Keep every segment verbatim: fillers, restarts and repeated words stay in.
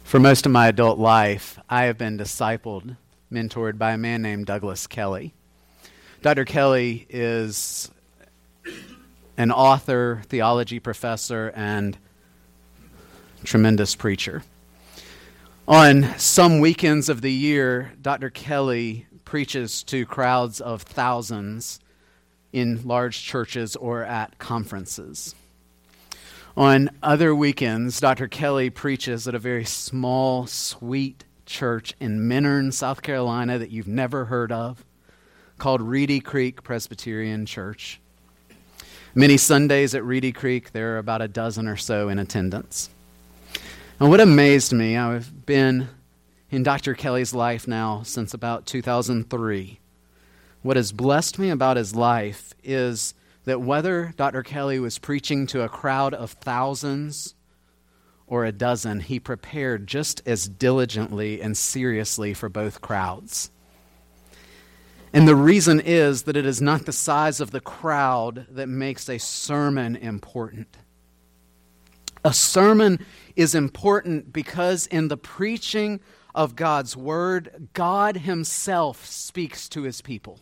For most of my adult life, I have been discipled, mentored by a man named Douglas Kelly. Doctor Kelly is an author, theology professor, and tremendous preacher. On some weekends of the year, Doctor Kelly preaches to crowds of thousands in large churches or at conferences. On other weekends, Doctor Kelly preaches at a very small, sweet church in Minern, South Carolina that you've never heard of, called Reedy Creek Presbyterian Church. Many Sundays at Reedy Creek, there are about a dozen or so in attendance. And what amazed me, I've been in Doctor Kelly's life now since about two thousand three. What has blessed me about his life is that whether Doctor Kelly was preaching to a crowd of thousands or a dozen, he prepared just as diligently and seriously for both crowds. And the reason is that it is not the size of the crowd that makes a sermon important. A sermon is important because in the preaching of God's word, God himself speaks to his people.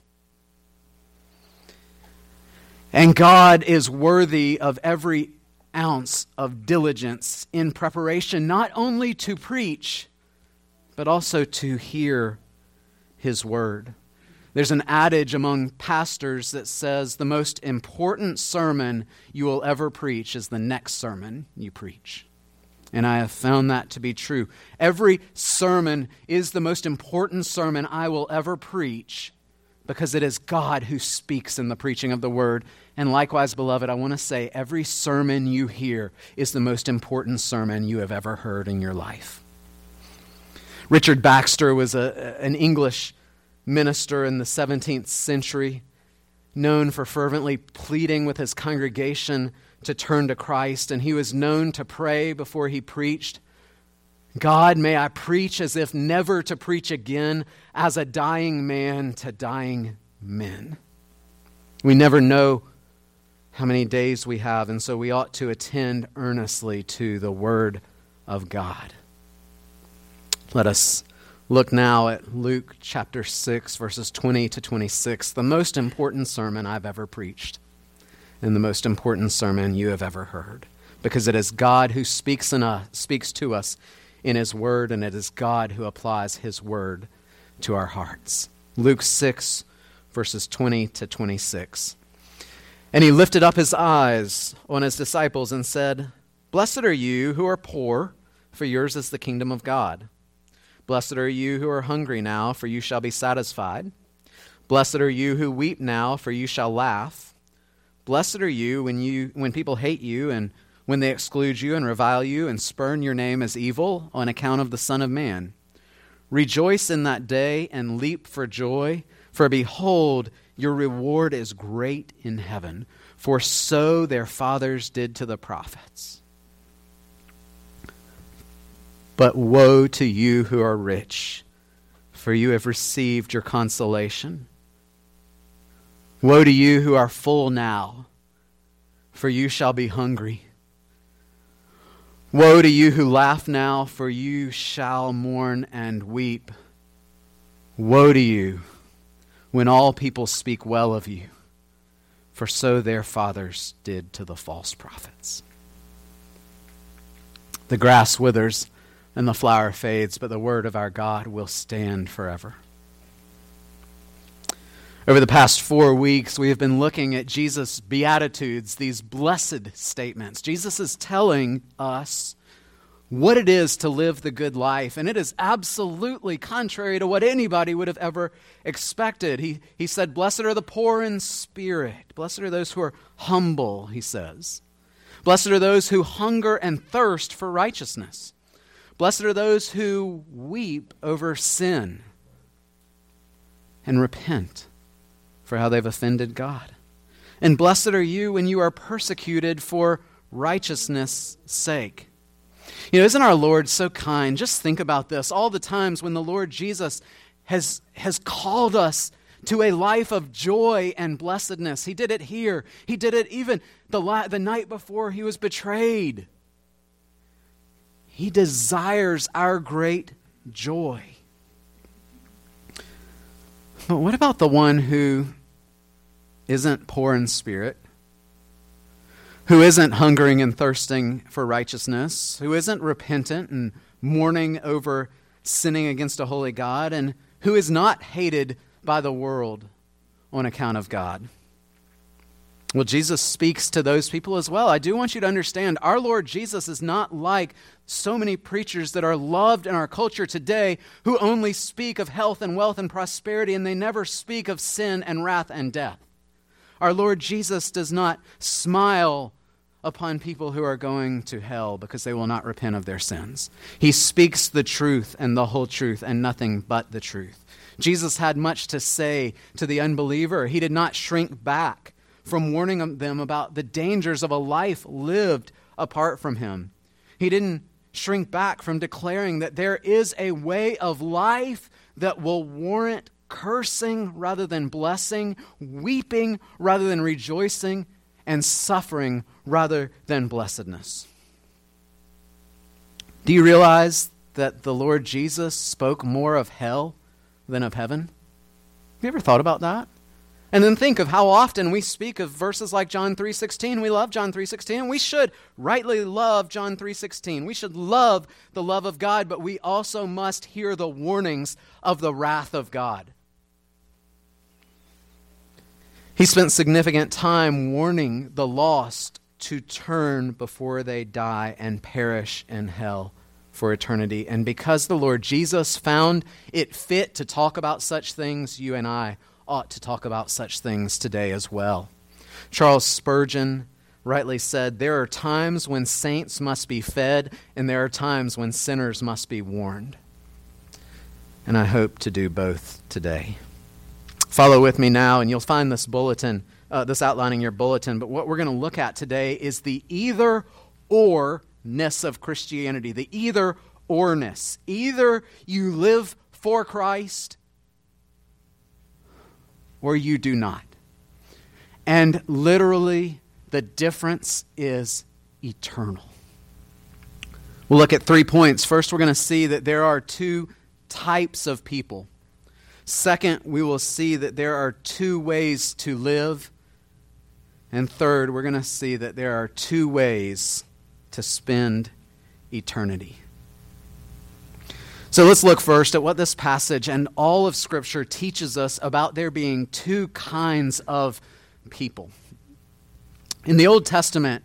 And God is worthy of every ounce of diligence in preparation, not only to preach, but also to hear his word. There's an adage among pastors that says the most important sermon you will ever preach is the next sermon you preach. And I have found that to be true. Every sermon is the most important sermon I will ever preach because it is God who speaks in the preaching of the word. And likewise, beloved, I want to say every sermon you hear is the most important sermon you have ever heard in your life. Richard Baxter was a, an English minister in the seventeenth century, known for fervently pleading with his congregation to turn to Christ, and he was known to pray before he preached, God, may I preach as if never to preach again, as a dying man to dying men. We never know how many days we have, and so we ought to attend earnestly to the Word of God. Let us look now at Luke chapter six, verses twenty to twenty-six, the most important sermon I've ever preached, and the most important sermon you have ever heard, because it is God who speaks in us, speaks to us in his word, and it is God who applies his word to our hearts. Luke six, verses twenty to twenty-six. And he lifted up his eyes on his disciples and said, Blessed are you who are poor, for yours is the kingdom of God. Blessed are you who are hungry now, for you shall be satisfied. Blessed are you who weep now, for you shall laugh. Blessed are you when you when people hate you and when they exclude you and revile you and spurn your name as evil on account of the Son of Man. Rejoice in that day and leap for joy, for behold, your reward is great in heaven, for so their fathers did to the prophets. But woe to you who are rich, for you have received your consolation. Woe to you who are full now, for you shall be hungry. Woe to you who laugh now, for you shall mourn and weep. Woe to you when all people speak well of you, for so their fathers did to the false prophets. The grass withers and the flower fades, but the word of our God will stand forever. Over the past four weeks, we have been looking at Jesus' Beatitudes, these blessed statements. Jesus is telling us what it is to live the good life, and it is absolutely contrary to what anybody would have ever expected. He, he said, Blessed are the poor in spirit. Blessed are those who are humble, he says. Blessed are those who hunger and thirst for righteousness. Blessed are those who weep over sin and repent for how they've offended God. And blessed are you when you are persecuted for righteousness' sake. You know, isn't our Lord so kind? Just think about this. All the times when the Lord Jesus has, has called us to a life of joy and blessedness. He did it here. He did it even the, la- the night before he was betrayed. He desires our great joy. But what about the one who isn't poor in spirit, who isn't hungering and thirsting for righteousness, who isn't repentant and mourning over sinning against a holy God, and who is not hated by the world on account of God? Well, Jesus speaks to those people as well. I do want you to understand, our Lord Jesus is not like so many preachers that are loved in our culture today who only speak of health and wealth and prosperity, and they never speak of sin and wrath and death. Our Lord Jesus does not smile upon people who are going to hell because they will not repent of their sins. He speaks the truth and the whole truth and nothing but the truth. Jesus had much to say to the unbeliever. He did not shrink back from warning them about the dangers of a life lived apart from him. He didn't shrink back from declaring that there is a way of life that will warrant cursing rather than blessing, weeping rather than rejoicing, and suffering rather than blessedness. Do you realize that the Lord Jesus spoke more of hell than of heaven? Have you ever thought about that? And then think of how often we speak of verses like John three sixteen. We love John three sixteen. We should rightly love John three sixteen. We should love the love of God, but we also must hear the warnings of the wrath of God. He spent significant time warning the lost to turn before they die and perish in hell for eternity. And because the Lord Jesus found it fit to talk about such things, you and I ought to talk about such things today as well. Charles Spurgeon rightly said, "There are times when saints must be fed, and there are times when sinners must be warned." And I hope to do both today. Follow with me now, and you'll find this bulletin, uh, this outlining your bulletin. But what we're going to look at today is the either-or-ness of Christianity, the either-or-ness. Either you live for Christ, or you do not. And literally, the difference is eternal. We'll look at three points. First, we're going to see that there are two types of people. Second, we will see that there are two ways to live. And third, we're going to see that there are two ways to spend eternity. So let's look first at what this passage and all of Scripture teaches us about there being two kinds of people. In the Old Testament,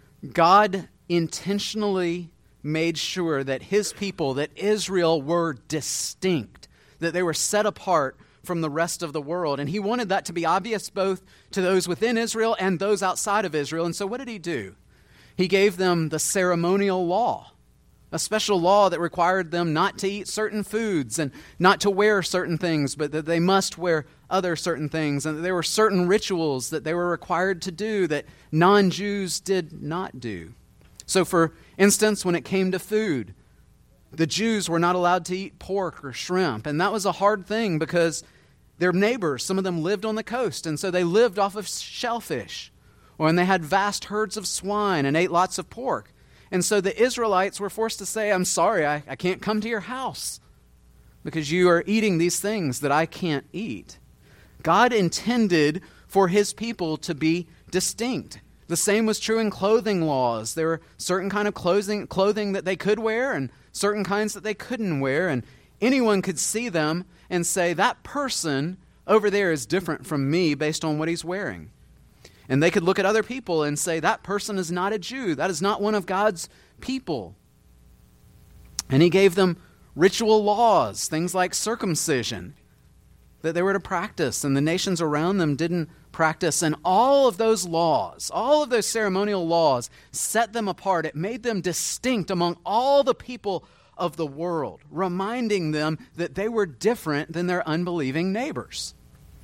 God intentionally made sure that his people, that Israel, were distinct, that they were set apart from the rest of the world. And he wanted that to be obvious both to those within Israel and those outside of Israel. And so what did he do? He gave them the ceremonial law. A special law that required them not to eat certain foods and not to wear certain things, but that they must wear other certain things. And that there were certain rituals that they were required to do that non-Jews did not do. So for instance, when it came to food, the Jews were not allowed to eat pork or shrimp. And that was a hard thing because their neighbors, some of them lived on the coast, and so they lived off of shellfish. Or and they had vast herds of swine and ate lots of pork. And so the Israelites were forced to say, "I'm sorry, I, I can't come to your house because you are eating these things that I can't eat." God intended for his people to be distinct. The same was true in clothing laws. There were certain kind of clothing, clothing that they could wear and certain kinds that they couldn't wear. And anyone could see them and say, "That person over there is different from me based on what he's wearing." And they could look at other people and say, "That person is not a Jew. That is not one of God's people." And he gave them ritual laws, things like circumcision, that they were to practice, and the nations around them didn't practice. And all of those laws, all of those ceremonial laws, set them apart. It made them distinct among all the people of the world, reminding them that they were different than their unbelieving neighbors.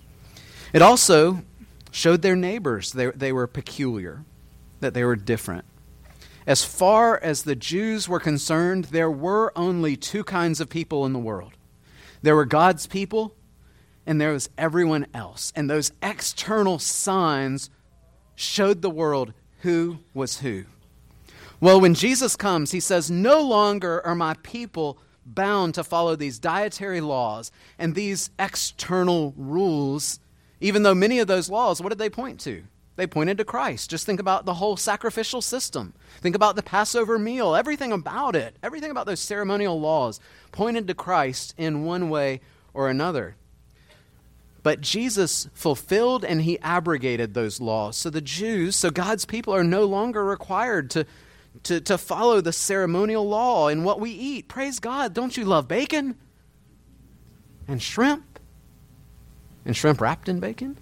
It also showed their neighbors they, they were peculiar, that they were different. As far as the Jews were concerned, there were only two kinds of people in the world. There were God's people, and there was everyone else. And those external signs showed the world who was who. Well, when Jesus comes, he says, no longer are my people bound to follow these dietary laws and these external rules, even though many of those laws, what did they point to? They pointed to Christ. Just think about the whole sacrificial system. Think about the Passover meal. Everything about it, everything about those ceremonial laws pointed to Christ in one way or another. But Jesus fulfilled and he abrogated those laws. So the Jews, so God's people are no longer required to, to, to follow the ceremonial law in what we eat. Praise God. Don't you love bacon? And shrimp? And shrimp wrapped in bacon?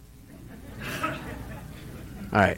All right.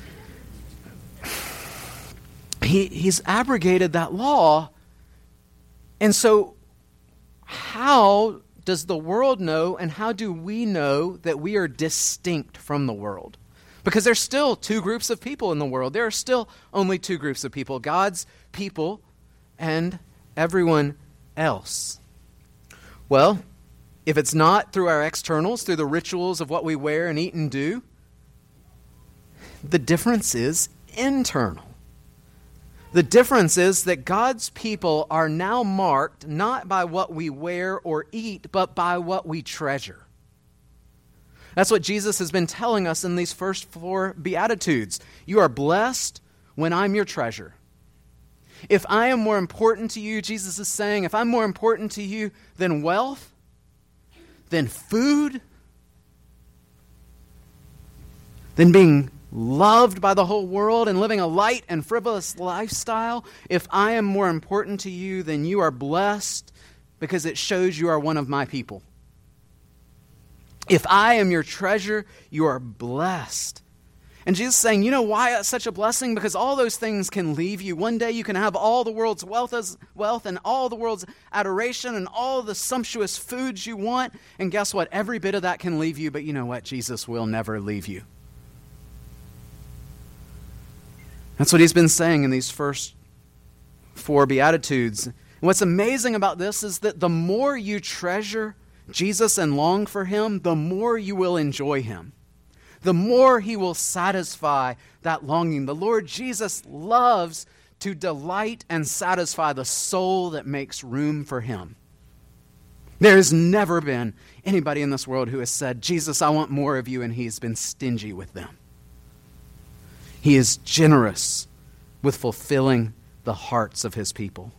He, he's abrogated that law. And so how does the world know, and how do we know that we are distinct from the world? Because there's still two groups of people in the world. There are still only two groups of people, God's people and everyone else. Well, if it's not through our externals, through the rituals of what we wear and eat and do, the difference is internal. The difference is that God's people are now marked not by what we wear or eat, but by what we treasure. That's what Jesus has been telling us in these first four Beatitudes. You are blessed when I'm your treasure. If I am more important to you, Jesus is saying, if I'm more important to you than wealth, than food, than being loved by the whole world and living a light and frivolous lifestyle, if I am more important to you, then you are blessed because it shows you are one of my people. If I am your treasure, you are blessed. And Jesus is saying, you know why it's such a blessing? Because all those things can leave you. One day you can have all the world's wealth, as wealth and all the world's adoration and all the sumptuous foods you want. And guess what? Every bit of that can leave you, but you know what? Jesus will never leave you. That's what he's been saying in these first four Beatitudes. And what's amazing about this is that the more you treasure Jesus and long for him, the more you will enjoy him. The more he will satisfy that longing. The Lord Jesus loves to delight and satisfy the soul that makes room for him. There has never been anybody in this world who has said, Jesus, I want more of you, and he's been stingy with them. He is generous with fulfilling the hearts of his people.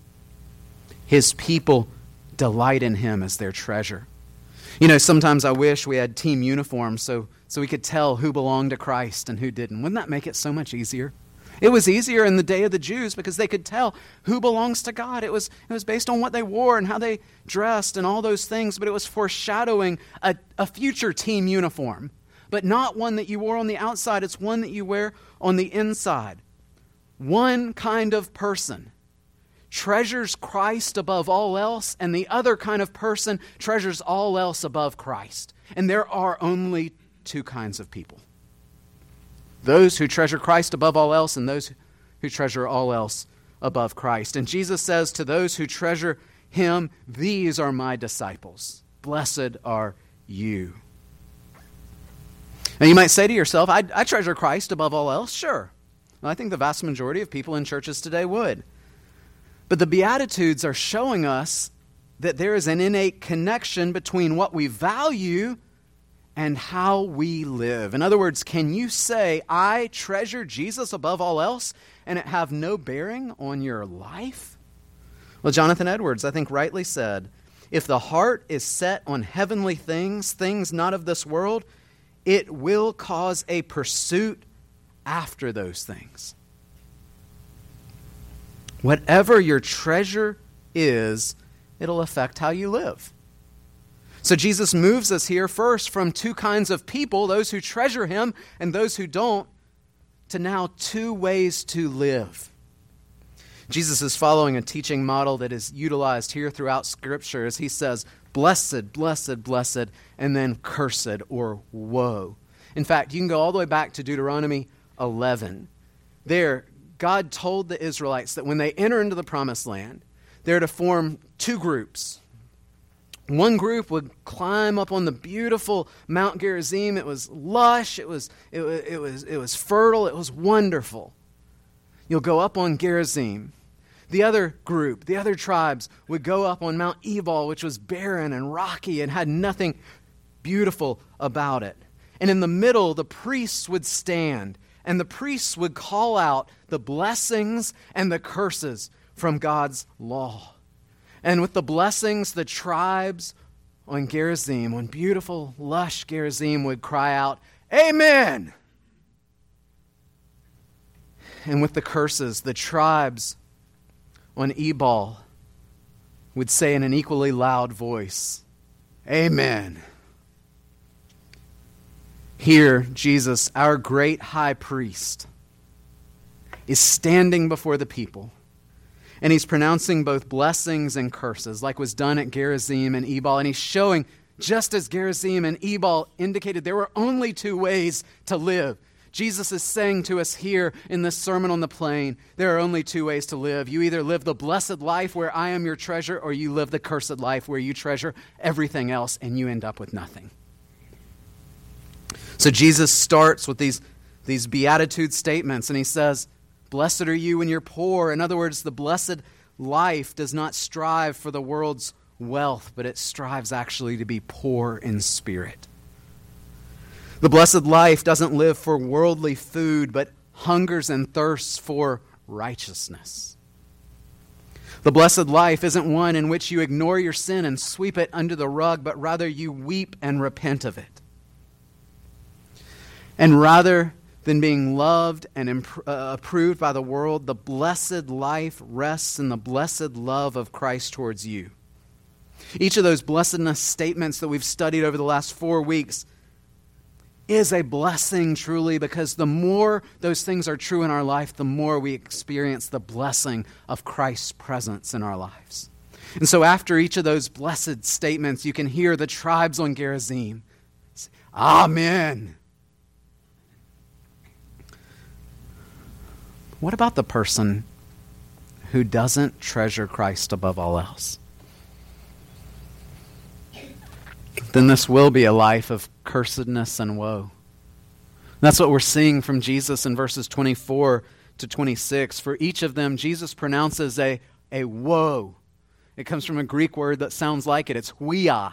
His people delight in him as their treasure. You know, sometimes I wish we had team uniforms so, so we could tell who belonged to Christ and who didn't. Wouldn't that make it so much easier? It was easier in the day of the Jews because they could tell who belongs to God. It was, it was based on what they wore and how they dressed and all those things, but it was foreshadowing a, a future team uniform. But not one that you wore on the outside. It's one that you wear on the inside. One kind of person treasures Christ above all else, and the other kind of person treasures all else above Christ. And there are only two kinds of people. Those who treasure Christ above all else, and those who treasure all else above Christ. And Jesus says to those who treasure him, these are my disciples. Blessed are you. Now you might say to yourself, I, I treasure Christ above all else. Sure. Well, I think the vast majority of people in churches today would. But the Beatitudes are showing us that there is an innate connection between what we value and how we live. In other words, can you say, I treasure Jesus above all else, and it have no bearing on your life? Well, Jonathan Edwards, I think, rightly said, if the heart is set on heavenly things, things not of this world, it will cause a pursuit after those things. Whatever your treasure is, it'll affect how you live. So Jesus moves us here first from two kinds of people, those who treasure him and those who don't, to now two ways to live. Jesus is following a teaching model that is utilized here throughout Scripture as he says, blessed, blessed, blessed, and then cursed or woe. In fact, you can go all the way back to Deuteronomy eleven. There, God told the Israelites that when they enter into the promised land, they're to form two groups. One group would climb up on the beautiful Mount Gerizim. It was lush, it was, it, it was, it was fertile, it was wonderful. You'll go up on Gerizim. The other group, the other tribes, would go up on Mount Ebal, which was barren and rocky and had nothing beautiful about it. And in the middle, the priests would stand, and the priests would call out the blessings and the curses from God's law. And with the blessings, the tribes on Gerizim, on beautiful, lush Gerizim, would cry out, Amen! And with the curses, the tribes on Ebal would say in an equally loud voice, Amen. Here, Jesus, our great high priest, is standing before the people, and he's pronouncing both blessings and curses, like was done at Gerizim and Ebal, and he's showing, just as Gerizim and Ebal indicated, there were only two ways to live. Jesus is saying to us here in this Sermon on the Plain, there are only two ways to live. You either live the blessed life where I am your treasure, or you live the cursed life where you treasure everything else and you end up with nothing. So Jesus starts with these, these beatitude statements, and he says, blessed are you when you're poor. In other words, the blessed life does not strive for the world's wealth, but it strives actually to be poor in spirit. The blessed life doesn't live for worldly food, but hungers and thirsts for righteousness. The blessed life isn't one in which you ignore your sin and sweep it under the rug, but rather you weep and repent of it. And rather than being loved and imp- uh, approved by the world, the blessed life rests in the blessed love of Christ towards you. Each of those blessedness statements that we've studied over the last four weeks is a blessing truly, because the more those things are true in our life, the more we experience the blessing of Christ's presence in our lives. And so after each of those blessed statements, you can hear the tribes on Gerizim say, Amen. What about the person who doesn't treasure Christ above all else? Then this will be a life of cursedness and woe. That's what we're seeing from Jesus in verses twenty-four to twenty-six. For each of them, Jesus pronounces a, a woe. It comes from a Greek word that sounds like it. It's huia.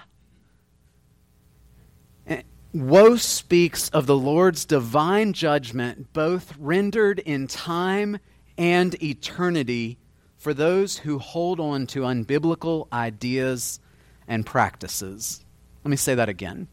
And woe speaks of the Lord's divine judgment, both rendered in time and eternity, for those who hold on to unbiblical ideas and practices. Let me say that again.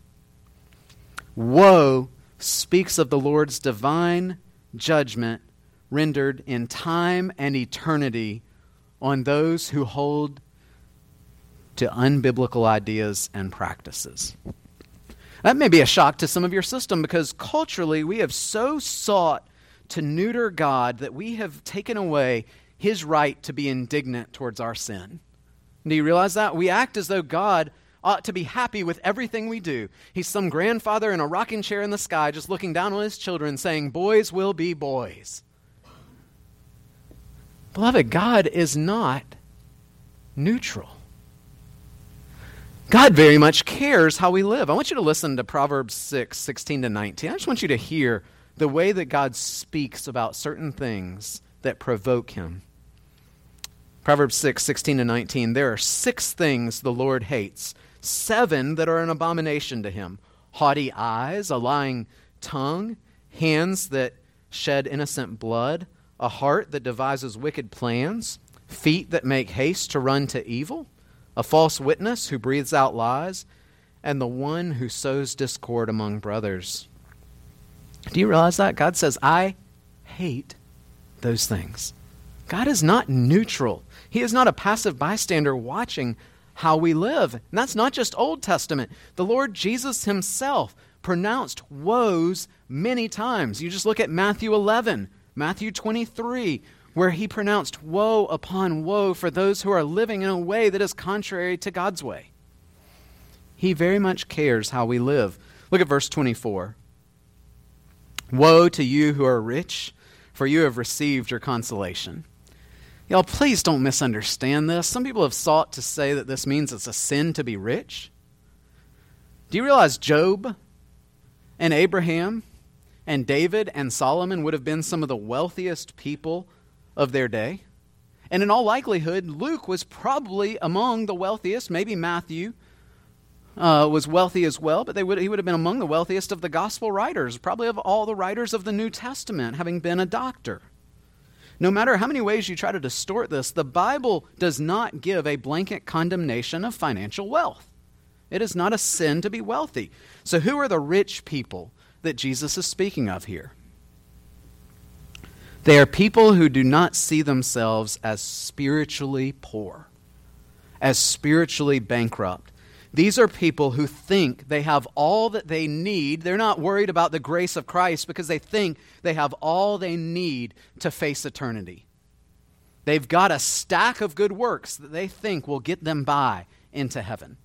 Woe speaks of the Lord's divine judgment rendered in time and eternity on those who hold to unbiblical ideas and practices. That may be a shock to some of your system, because culturally we have so sought to neuter God that we have taken away his right to be indignant towards our sin. Do you realize that? We act as though God ought to be happy with everything we do. He's some grandfather in a rocking chair in the sky just looking down on his children saying, boys will be boys. Beloved, God is not neutral. God very much cares how we live. I want you to listen to Proverbs six, sixteen to nineteen. I just want you to hear the way that God speaks about certain things that provoke him. Proverbs six, sixteen to nineteen. There are six things the Lord hates, seven that are an abomination to him. Haughty eyes, a lying tongue, hands that shed innocent blood, a heart that devises wicked plans, feet that make haste to run to evil, a false witness who breathes out lies, and the one who sows discord among brothers. Do you realize that? God says, I hate those things. God is not neutral. He is not a passive bystander watching how we live. And that's not just Old Testament. The Lord Jesus himself pronounced woes many times. You just look at Matthew eleven, Matthew twenty-three, where he pronounced woe upon woe for those who are living in a way that is contrary to God's way. He very much cares how we live. Look at verse twenty-four. Woe to you who are rich, for you have received your consolation. Y'all, please don't misunderstand this. Some people have sought to say that this means it's a sin to be rich. Do you realize Job and Abraham and David and Solomon would have been some of the wealthiest people of their day. And in all likelihood, Luke was probably among the wealthiest. Maybe Matthew uh, was wealthy as well, but they would, he would have been among the wealthiest of the gospel writers, probably of all the writers of the New Testament, having been a doctor. No matter how many ways you try to distort this, the Bible does not give a blanket condemnation of financial wealth. It is not a sin to be wealthy. So who are the rich people that Jesus is speaking of here? They are people who do not see themselves as spiritually poor, as spiritually bankrupt. These are people who think they have all that they need. They're not worried about the grace of Christ because they think they have all they need to face eternity. They've got a stack of good works that they think will get them by into heaven.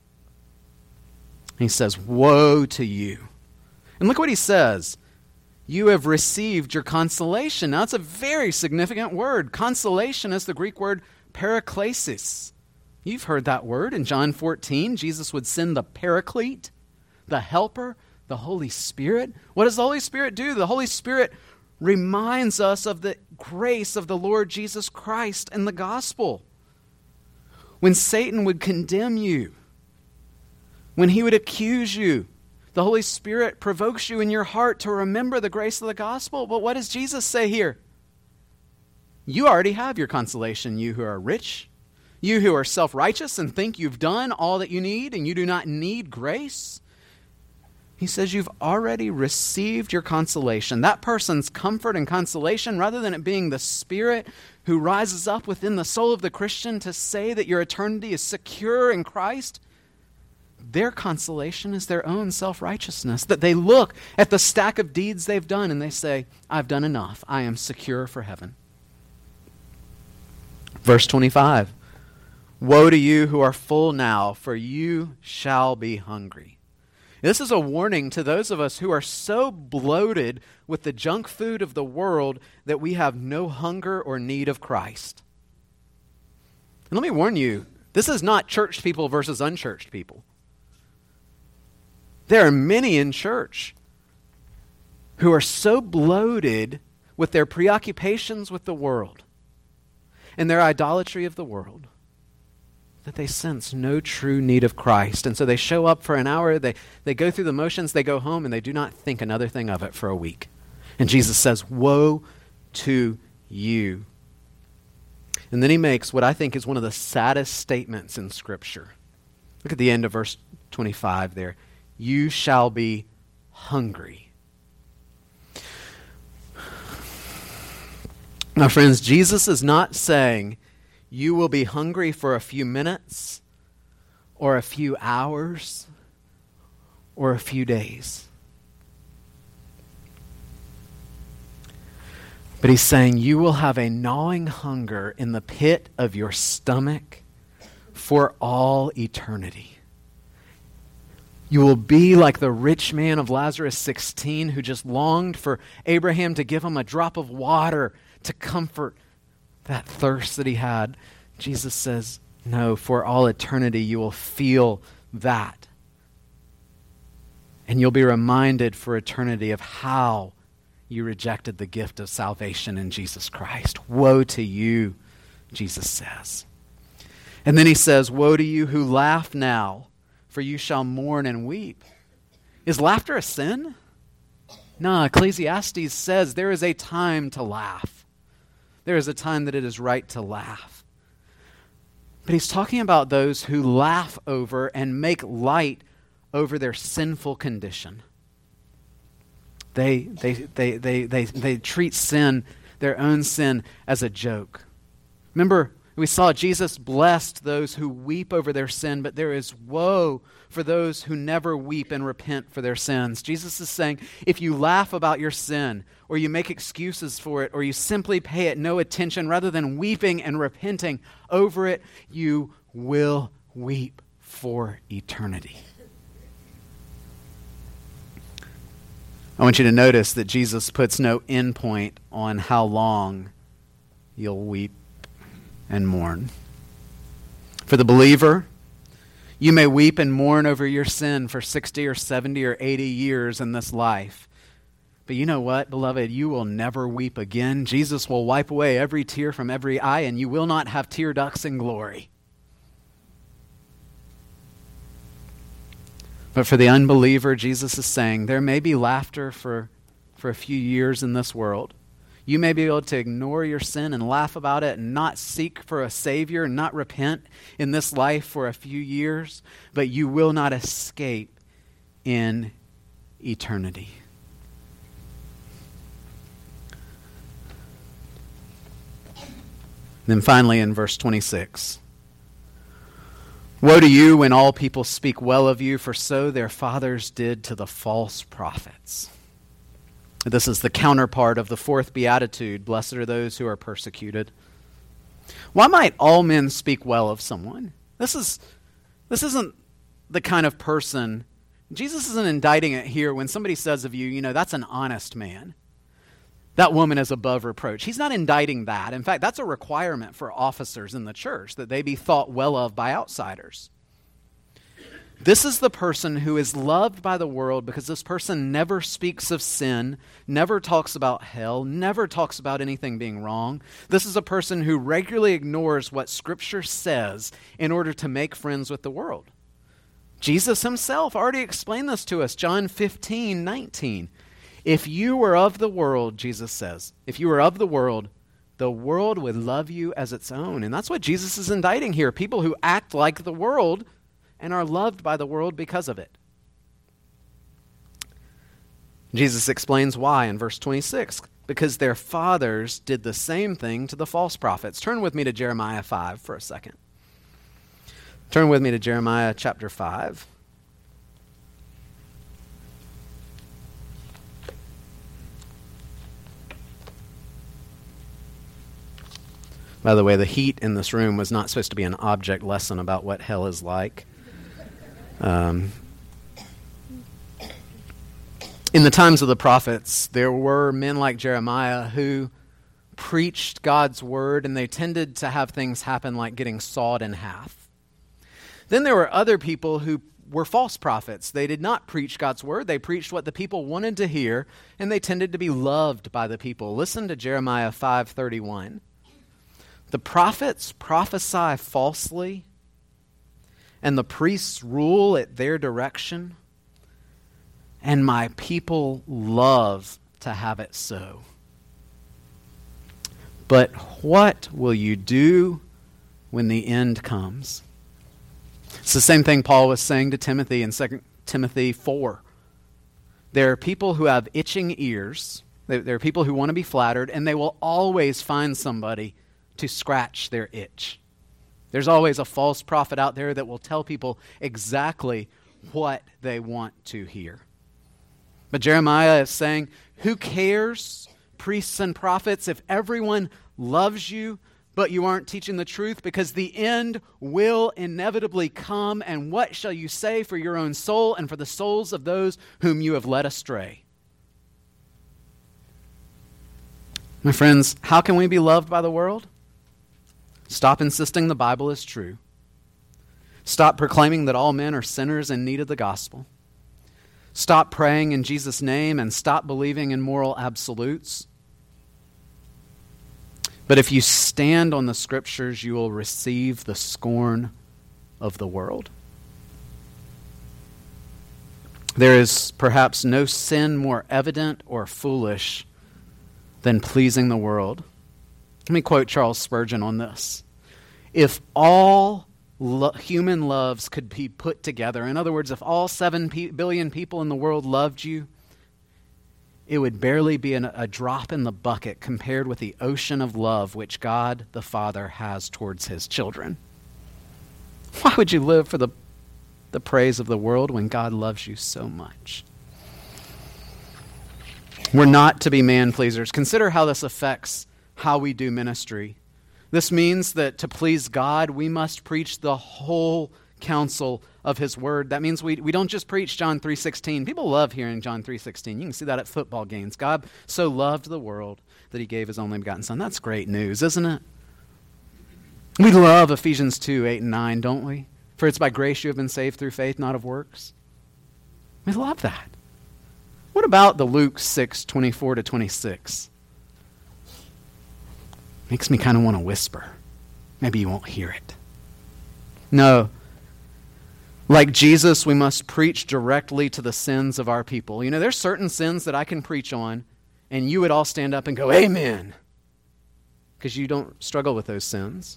He says, woe to you. And look what he says. You have received your consolation. Now, it's a very significant word. Consolation is the Greek word paraklesis. You've heard that word. In John fourteen, Jesus would send the paraclete, the helper, the Holy Spirit. What does the Holy Spirit do? The Holy Spirit reminds us of the grace of the Lord Jesus Christ and the gospel. When Satan would condemn you, when he would accuse you, the Holy Spirit provokes you in your heart to remember the grace of the gospel. But what does Jesus say here? You already have your consolation, you who are rich, you who are self-righteous and think you've done all that you need and you do not need grace. He says you've already received your consolation. That person's comfort and consolation, rather than it being the Spirit who rises up within the soul of the Christian to say that your eternity is secure in Christ, their consolation is their own self-righteousness, that they look at the stack of deeds they've done and they say, I've done enough. I am secure for heaven. Verse twenty-five, woe to you who are full now, for you shall be hungry. This is a warning to those of us who are so bloated with the junk food of the world that we have no hunger or need of Christ. And let me warn you, this is not church people versus unchurched people. There are many in church who are so bloated with their preoccupations with the world and their idolatry of the world that they sense no true need of Christ. And so they show up for an hour, they, they go through the motions, they go home, and they do not think another thing of it for a week. And Jesus says, woe to you. And then he makes what I think is one of the saddest statements in Scripture. Look at the end of verse twenty-five there. You shall be hungry. Now, friends, Jesus is not saying you will be hungry for a few minutes or a few hours or a few days. But he's saying you will have a gnawing hunger in the pit of your stomach for all eternity. You will be like the rich man of Lazarus sixteen who just longed for Abraham to give him a drop of water to comfort that thirst that he had. Jesus says, no, for all eternity you will feel that. And you'll be reminded for eternity of how you rejected the gift of salvation in Jesus Christ. Woe to you, Jesus says. And then he says, woe to you who laugh now, for you shall mourn and weep. Is laughter a sin? No, Ecclesiastes says there is a time to laugh. There is a time that it is right to laugh. But he's talking about those who laugh over and make light over their sinful condition. They, they, they, they, they, they treat sin, their own sin, as a joke. Remember, we saw Jesus blessed those who weep over their sin, but there is woe for those who never weep and repent for their sins. Jesus is saying, if you laugh about your sin, or you make excuses for it, or you simply pay it no attention rather than weeping and repenting over it, you will weep for eternity. I want you to notice that Jesus puts no end point on how long you'll weep and mourn. For the believer, you may weep and mourn over your sin for sixty or seventy or eighty years in this life. But you know what, beloved? You will never weep again. Jesus will wipe away every tear from every eye, and you will not have tear ducts in glory. But for the unbeliever, Jesus is saying, there may be laughter for, for a few years in this world. You may be able to ignore your sin and laugh about it and not seek for a Savior and not repent in this life for a few years, but you will not escape in eternity. Then finally in verse twenty-six, woe to you when all people speak well of you, for so their fathers did to the false prophets. This is the counterpart of the fourth beatitude, blessed are those who are persecuted. Why might all men speak well of someone? This is this isn't the kind of person, Jesus isn't indicting it here when somebody says of you, you know, that's an honest man. That woman is above reproach. He's not indicting that. In fact, that's a requirement for officers in the church, that they be thought well of by outsiders. This is the person who is loved by the world because this person never speaks of sin, never talks about hell, never talks about anything being wrong. This is a person who regularly ignores what Scripture says in order to make friends with the world. Jesus himself already explained this to us, John fifteen nineteen. If you were of the world, Jesus says, if you were of the world, the world would love you as its own. And that's what Jesus is indicting here. People who act like the world and are loved by the world because of it. Jesus explains why in verse twenty-six. Because their fathers did the same thing to the false prophets. Turn with me to Jeremiah five for a second. Turn with me to Jeremiah chapter five. By the way, the heat in this room was not supposed to be an object lesson about what hell is like. Um, in the times of the prophets, there were men like Jeremiah who preached God's word, and they tended to have things happen like getting sawed in half. Then there were other people who were false prophets. They did not preach God's word. They preached what the people wanted to hear, and they tended to be loved by the people. Listen to Jeremiah five thirty-one. The prophets prophesy falsely, and the priests rule at their direction, and my people love to have it so. But what will you do when the end comes? It's the same thing Paul was saying to Timothy in Second Timothy four. There are people who have itching ears. There are people who want to be flattered, and they will always find somebody to scratch their itch. There's always a false prophet out there that will tell people exactly what they want to hear. But Jeremiah is saying, who cares, priests and prophets, if everyone loves you, but you aren't teaching the truth? Because the end will inevitably come, and what shall you say for your own soul and for the souls of those whom you have led astray? My friends, how can we be loved by the world? Stop insisting the Bible is true. Stop proclaiming that all men are sinners in need of the gospel. Stop praying in Jesus' name and stop believing in moral absolutes. But if you stand on the Scriptures, you will receive the scorn of the world. There is perhaps no sin more evident or foolish than pleasing the world. Let me quote Charles Spurgeon on this. If all lo- human loves could be put together, in other words, if all seven pe- billion people in the world loved you, it would barely be an, a drop in the bucket compared with the ocean of love which God the Father has towards his children. Why would you live for the, the praise of the world when God loves you so much? We're not to be man-pleasers. Consider how this affects how we do ministry. This means that to please God, we must preach the whole counsel of his word. That means we, we don't just preach John three sixteen. People love hearing John three sixteen. You can see that at football games. God so loved the world that he gave his only begotten Son. That's great news, isn't it? We love Ephesians two, eight and nine, don't we? For it's by grace you have been saved through faith, not of works. We love that. What about the Luke six, twenty-four to twenty-six? Makes me kind of want to whisper. Maybe you won't hear it. No. Like Jesus, we must preach directly to the sins of our people. You know, there's certain sins that I can preach on, and you would all stand up and go, amen, because you don't struggle with those sins.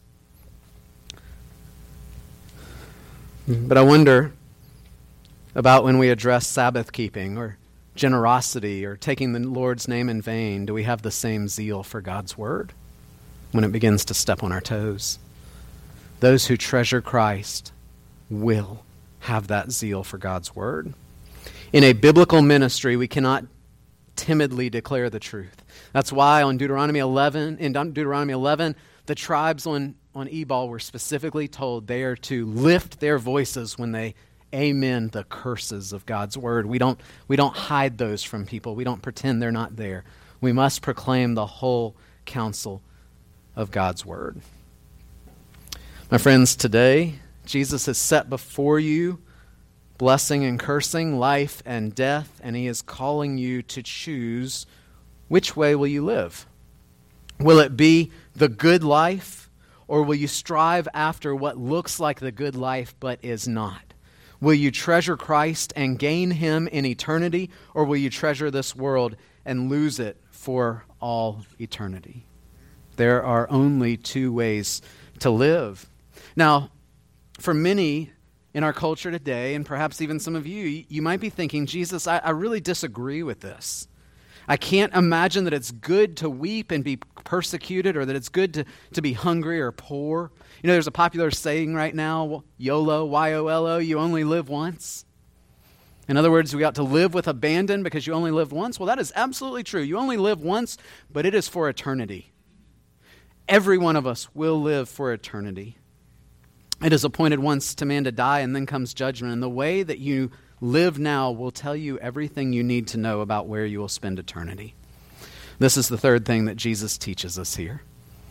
But I wonder about when we address Sabbath keeping or generosity or taking the Lord's name in vain. Do we have the same zeal for God's word when it begins to step on our toes? Those who treasure Christ will have that zeal for God's word. In a biblical ministry, we cannot timidly declare the truth. That's why on Deuteronomy eleven, in Deuteronomy eleven, the tribes on, on Ebal were specifically told they are to lift their voices when they amen the curses of God's word. We don't, we don't hide those from people. We don't pretend they're not there. We must proclaim the whole counsel of God's word. My friends, today, Jesus has set before you blessing and cursing, life and death, and he is calling you to choose which way will you live. Will it be the good life, or will you strive after what looks like the good life but is not? Will you treasure Christ and gain him in eternity, or will you treasure this world and lose it for all eternity? There are only two ways to live. Now, for many in our culture today, and perhaps even some of you, you might be thinking, Jesus, I, I really disagree with this. I can't imagine that it's good to weep and be persecuted, or that it's good to, to be hungry or poor. You know, there's a popular saying right now, YOLO, Y O L O, you only live once. In other words, we ought to live with abandon because you only live once. Well, that is absolutely true. You only live once, but it is for eternity. Every one of us will live for eternity. It is appointed once to man to die, and then comes judgment. And the way that you live now will tell you everything you need to know about where you will spend eternity. This is the third thing that Jesus teaches us here.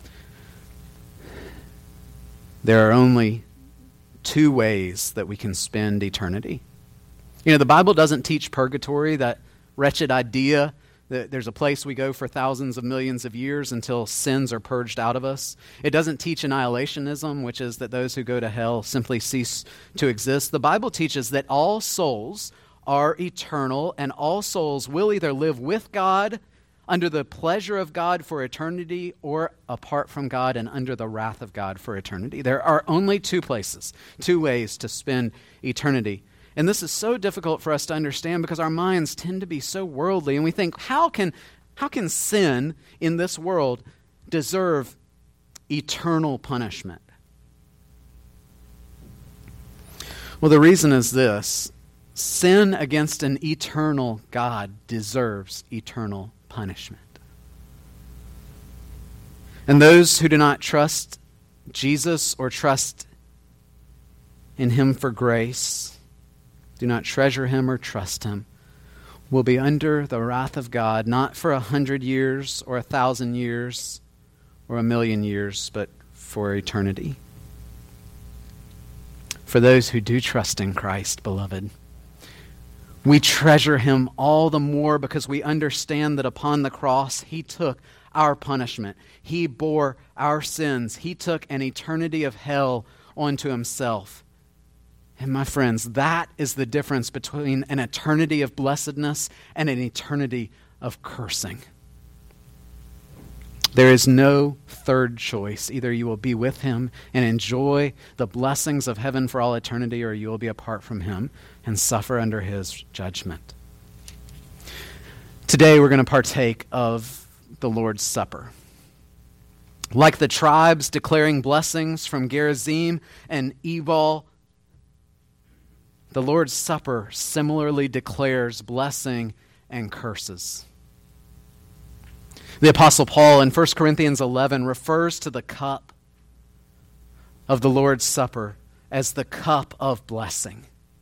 There are only two ways that we can spend eternity. You know, the Bible doesn't teach purgatory, that wretched idea that there's a place we go for thousands of millions of years until sins are purged out of us. It doesn't teach annihilationism, which is that those who go to hell simply cease to exist. The Bible teaches that all souls are eternal, and all souls will either live with God under the pleasure of God for eternity, or apart from God and under the wrath of God for eternity. There are only two places, two ways to spend eternity. And this is so difficult for us to understand because our minds tend to be so worldly, and we think, how can, how can sin in this world deserve eternal punishment? Well, the reason is this: sin against an eternal God deserves eternal punishment. And those who do not trust Jesus or trust in him for grace, do not treasure him or trust him, will be under the wrath of God, not for a hundred years or a thousand years or a million years, but for eternity. For those who do trust in Christ, beloved, we treasure him all the more because we understand that upon the cross he took our punishment. He bore our sins. He took an eternity of hell onto himself. And my friends, that is the difference between an eternity of blessedness and an eternity of cursing. There is no third choice. Either you will be with him and enjoy the blessings of heaven for all eternity, or you will be apart from him and suffer under his judgment. Today we're going to partake of the Lord's Supper. Like the tribes declaring blessings from Gerizim and Ebal, the Lord's Supper similarly declares blessing and curses. The Apostle Paul in First Corinthians eleven refers to the cup of the Lord's Supper as the cup of blessing.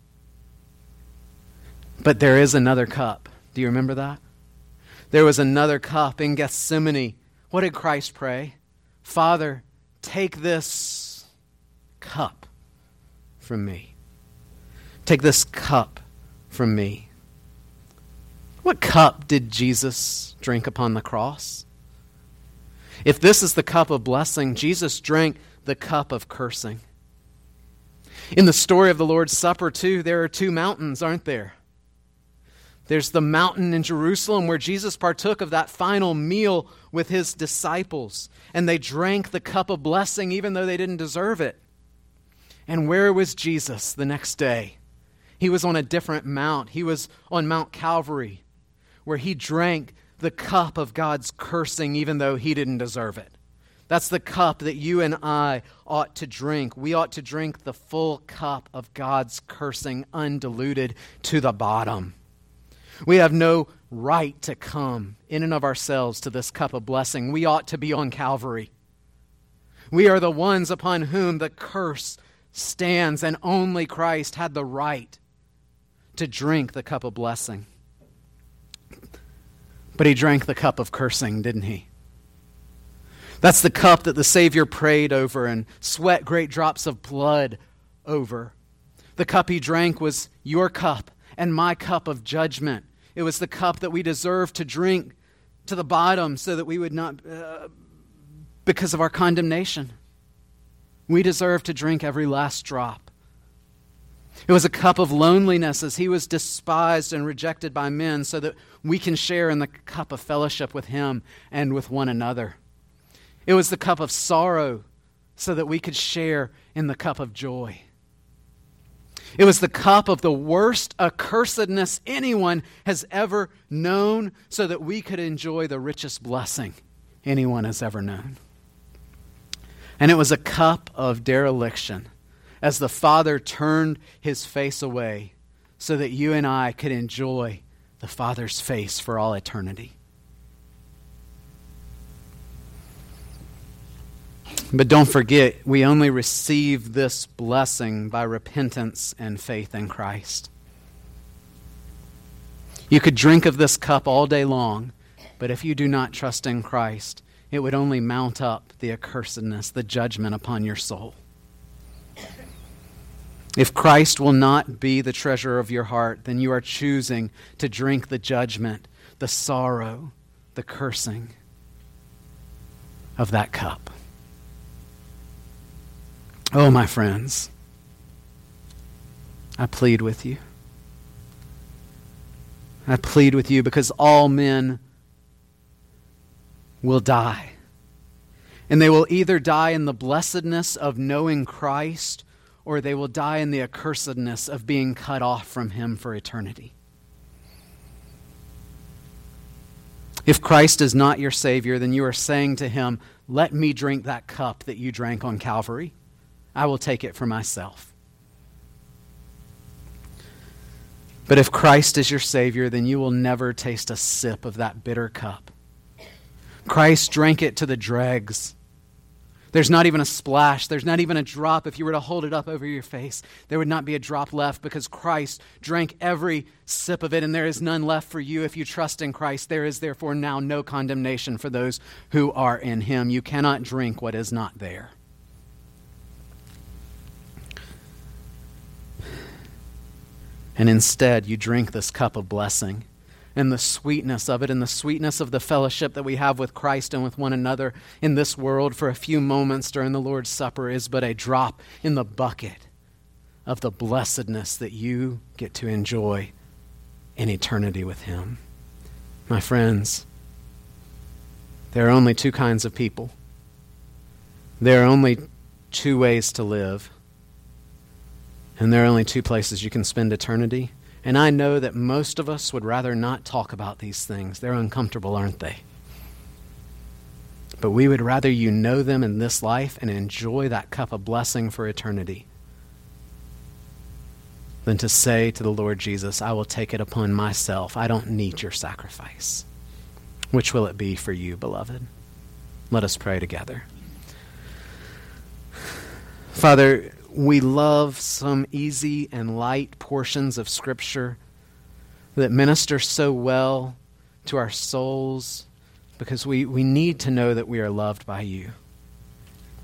But there is another cup. Do you remember that? There was another cup in Gethsemane. What did Christ pray? Father, take this cup from me. Take this cup from me. What cup did Jesus drink upon the cross? If this is the cup of blessing, Jesus drank the cup of cursing. In the story of the Lord's Supper, too, there are two mountains, aren't there? There's the mountain in Jerusalem where Jesus partook of that final meal with his disciples, and they drank the cup of blessing even though they didn't deserve it. And where was Jesus the next day? He was on a different mount. He was on Mount Calvary, where he drank the cup of God's cursing even though he didn't deserve it. That's the cup that you and I ought to drink. We ought to drink the full cup of God's cursing, undiluted to the bottom. We have no right to come in and of ourselves to this cup of blessing. We ought to be on Calvary. We are the ones upon whom the curse stands, and only Christ had the right to drink the cup of blessing. But he drank the cup of cursing, didn't he? That's the cup that the Savior prayed over and sweat great drops of blood over. The cup he drank was your cup and my cup of judgment. It was the cup that we deserved to drink to the bottom so that we would not, uh, because of our condemnation. We deserve to drink every last drop. It was a cup of loneliness as he was despised and rejected by men so that we can share in the cup of fellowship with him and with one another. It was the cup of sorrow so that we could share in the cup of joy. It was the cup of the worst accursedness anyone has ever known so that we could enjoy the richest blessing anyone has ever known. And it was a cup of dereliction as the Father turned his face away so that you and I could enjoy the Father's face for all eternity. But don't forget, we only receive this blessing by repentance and faith in Christ. You could drink of this cup all day long, but if you do not trust in Christ, it would only mount up the accursedness, the judgment upon your soul. If Christ will not be the treasure of your heart, then you are choosing to drink the judgment, the sorrow, the cursing of that cup. Oh, my friends, I plead with you. I plead with you because all men will die. And they will either die in the blessedness of knowing Christ, or they will die in the accursedness of being cut off from him for eternity. If Christ is not your Savior, then you are saying to him, let me drink that cup that you drank on Calvary. I will take it for myself. But if Christ is your Savior, then you will never taste a sip of that bitter cup. Christ drank it to the dregs. There's not even a splash. There's not even a drop. If you were to hold it up over your face, there would not be a drop left because Christ drank every sip of it, and there is none left for you if you trust in Christ. There is therefore now no condemnation for those who are in him. You cannot drink what is not there. And instead, you drink this cup of blessing and the sweetness of it and the sweetness of the fellowship that we have with Christ and with one another in this world for a few moments during the Lord's Supper is but a drop in the bucket of the blessedness that you get to enjoy in eternity with him. My friends, there are only two kinds of people. There are only two ways to live. And there are only two places you can spend eternity. And I know that most of us would rather not talk about these things. They're uncomfortable, aren't they? But we would rather you know them in this life and enjoy that cup of blessing for eternity than to say to the Lord Jesus, I will take it upon myself. I don't need your sacrifice. Which will it be for you, beloved? Let us pray together. Father, we love some easy and light portions of Scripture that minister so well to our souls because we, we need to know that we are loved by you.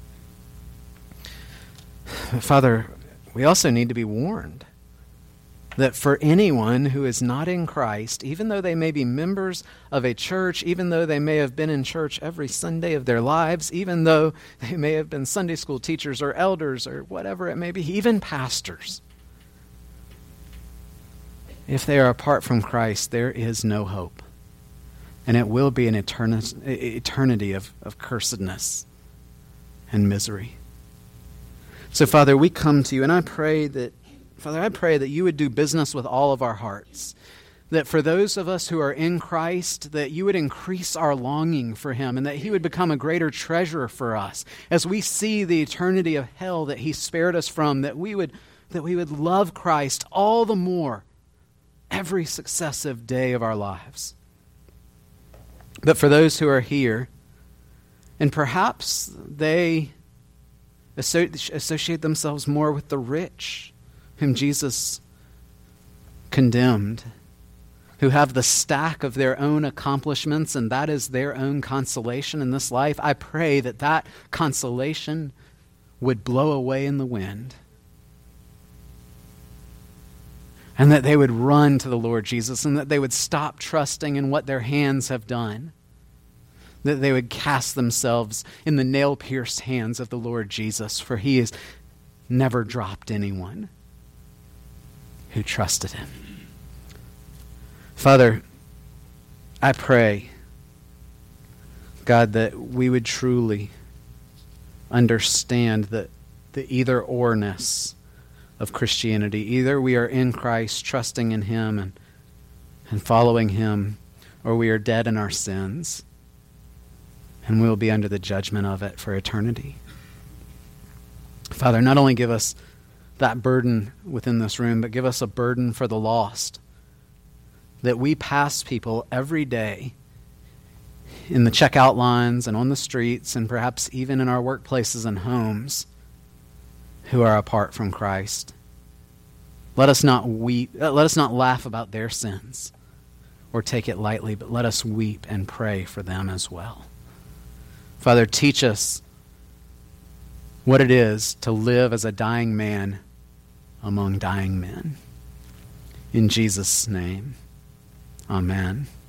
Father, we also need to be warned. that for anyone who is not in Christ, even though they may be members of a church, even though they may have been in church every Sunday of their lives, even though they may have been Sunday school teachers or elders or whatever it may be, even pastors, if they are apart from Christ, there is no hope. And it will be an eternity, eternity of, of cursedness and misery. So, Father, we come to you, and I pray that, Father, I pray that you would do business with all of our hearts. That for those of us who are in Christ, that you would increase our longing for him, and that he would become a greater treasure for us. As we see the eternity of hell that he spared us from, that we would, that we would love Christ all the more every successive day of our lives. But for those who are here, and perhaps they associate themselves more with the rich, whom Jesus condemned, who have the stack of their own accomplishments, and that is their own consolation in this life, I pray that that consolation would blow away in the wind, and that they would run to the Lord Jesus, and that they would stop trusting in what their hands have done, that they would cast themselves in the nail-pierced hands of the Lord Jesus, for he has never dropped anyone who trusted him. Father, I pray, God, that we would truly understand the, the either-orness of Christianity. Either we are in Christ, trusting in him and, and following him, or we are dead in our sins, and we will be under the judgment of it for eternity. Father, not only give us that burden within this room, but give us a burden for the lost, that we pass people every day in the checkout lines and on the streets and perhaps even in our workplaces and homes who are apart from Christ. Let us not weep, let us not laugh about their sins or take it lightly, but let us weep and pray for them as well. Father, teach us what it is to live as a dying man among dying men. In Jesus' name, amen.